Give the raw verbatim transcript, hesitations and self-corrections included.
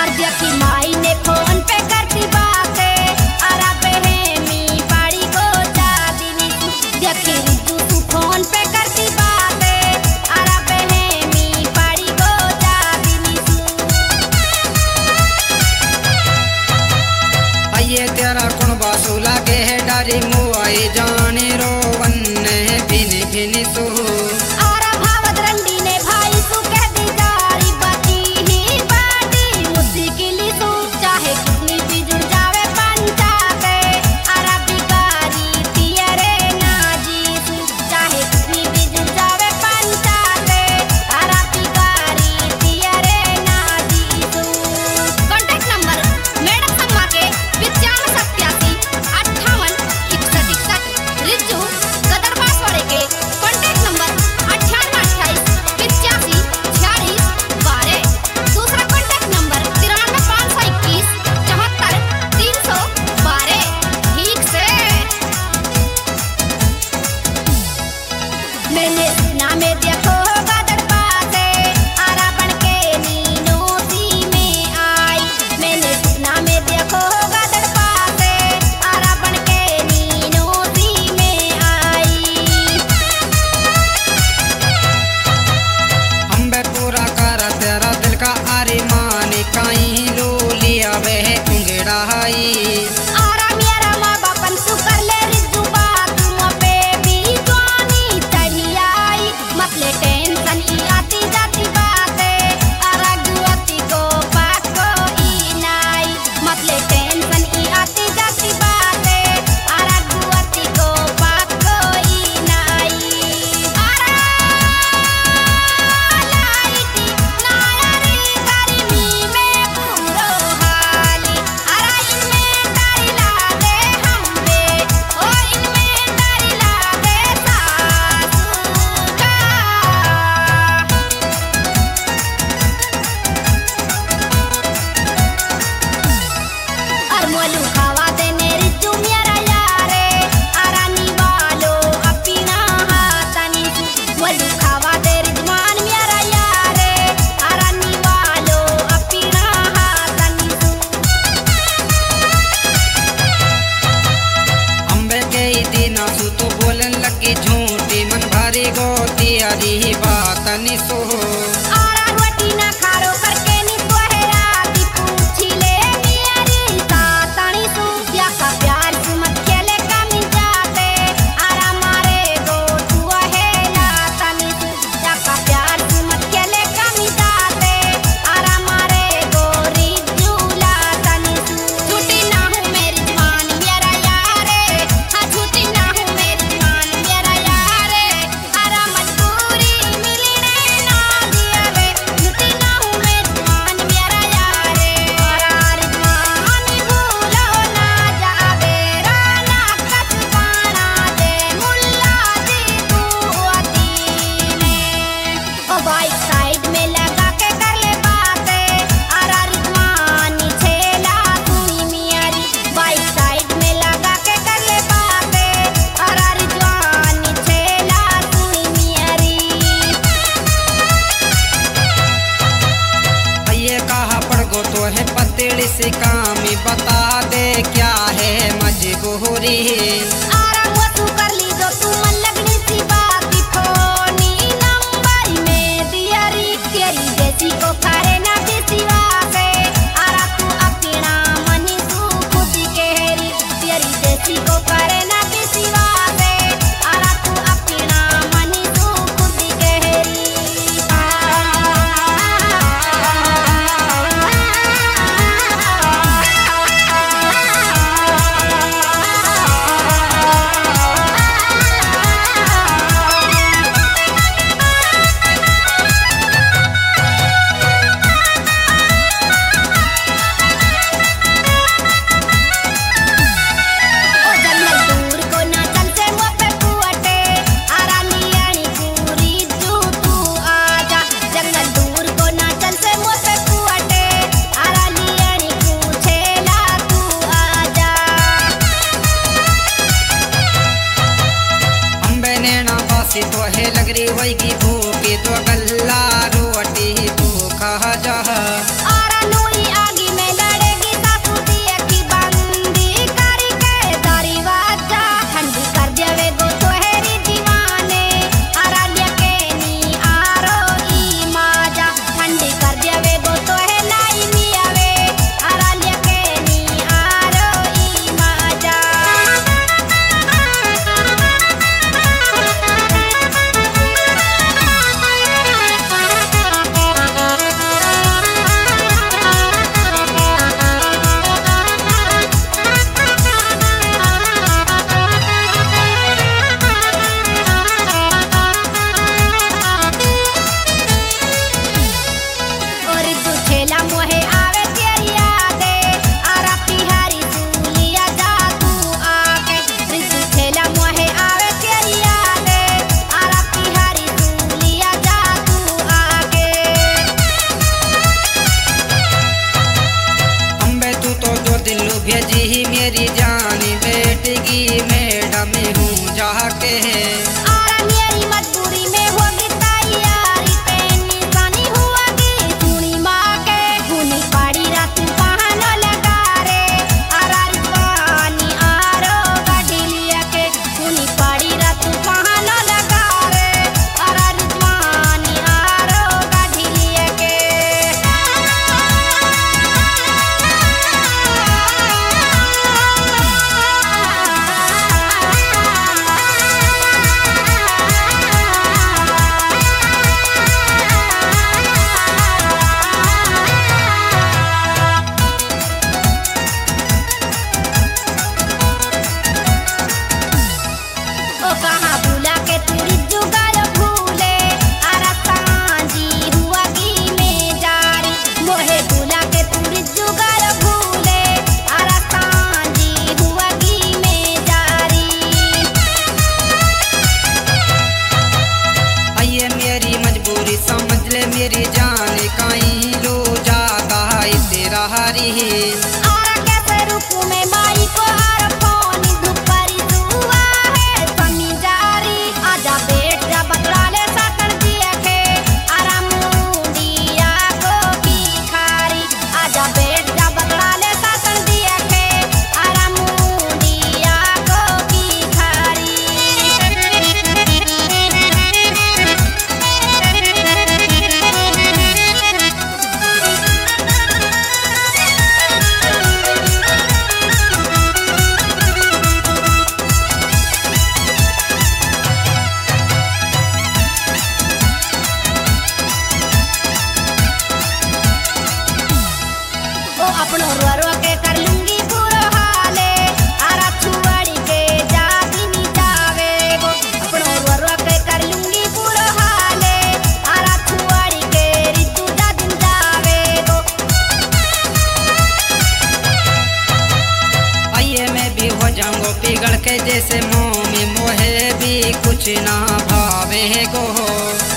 देखी माई ने फोन पे करती बातें अरा बहमी बाड़ी को जा दिनी देखी रिजू तू फोन पे करती बातें अरा बहमी बाड़ी को जा दिनी आइए तेरा कौन बासु लागे है डारी मुआई जाने रो वन्ने भिनी भिनी सो झूठी मन भारी गोती आदि बात निसो आरा रोटी ना खारो करके नी तोहरा दी पूछी ले मेरी सातनी सु या का प्यार से मत खेले कमी जाते आरा मारे गो तू है ना तनी सु या का प्यार से मत खेले कमी जाते आरा मारे गो रिजुला तनी सु झूठी ना हूं मेरी जान मेरा यार हां झूठी ना हूं मेरी जान मेरा यार आरा मजबूरी मिलने ना दिया वे झूठी ना हूं मेरी जान मेरा यार आरा रिजवानी भूलो ना जावे राना कचवाना दे मुल्ला दी तू अती में ओ बाइक साइड में लगा के कर ले बातें आरा रिजवानी छेला तूनी मियारी बाइक साइड में लगा के कर ले बातें आरा रिजवानी छेला तूनी मियारी ये कहा पड़ गो तो है पतेड़ी से काम बता दे क्या है मजबूरी आरा हुआ तू कर ली जो तू मन लगनी सी बात फोनी नंबर में दिया री तेरी जैसी को करे ना देसी वासे आरा तू अपना मनी तू खुद के हेरी तेरी जैसी को करे ना देसी वासे आरा तू अपना मनी तू खुद के हेरी आरा कैसे रुकू में माई को हर फोन दुपहरी दुआ है समी जारी आजा बैठ जा बकरा ले साकन दिया के आरा मुंडिया को की खारी आजा बैठ जा बकरा ले साकन दिया के आरा मुंडिया को की खारी ओ अपनो रुआ के कर लूंगी पूरो हाले आरा छुआड़ी के जाती नी जावे गो अपनो रुआ के कर लूंगी पूरो हाले आरा छुआड़ी के रितु जा दिन जावे गो आइए मैं भी हो जाऊंगो पिघल के जैसे मोह में मोहे भी कुछ ना भावे गो।